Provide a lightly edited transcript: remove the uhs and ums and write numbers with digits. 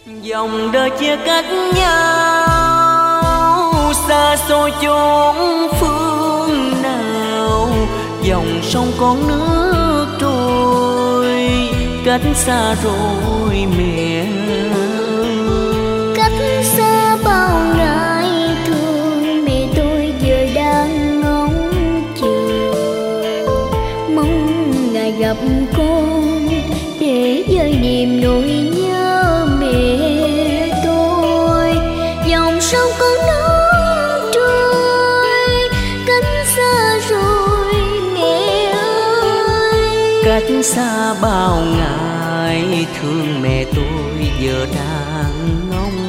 Dòng đời chia cách nhau, xa xôi chốn phương nào. Dòng sông con nước trôi, cách xa rồi mẹ. Cách xa bao ngày thương, mẹ tôi giờ đang ngóng chờ, mong ngày gặp con để vơi niềm nỗi nhớ mẹ tôi. Dòng sông con nước trôi, cách xa rồi mẹ ơi. Cách xa bao ngày thương, mẹ tôi giờ đang ngóng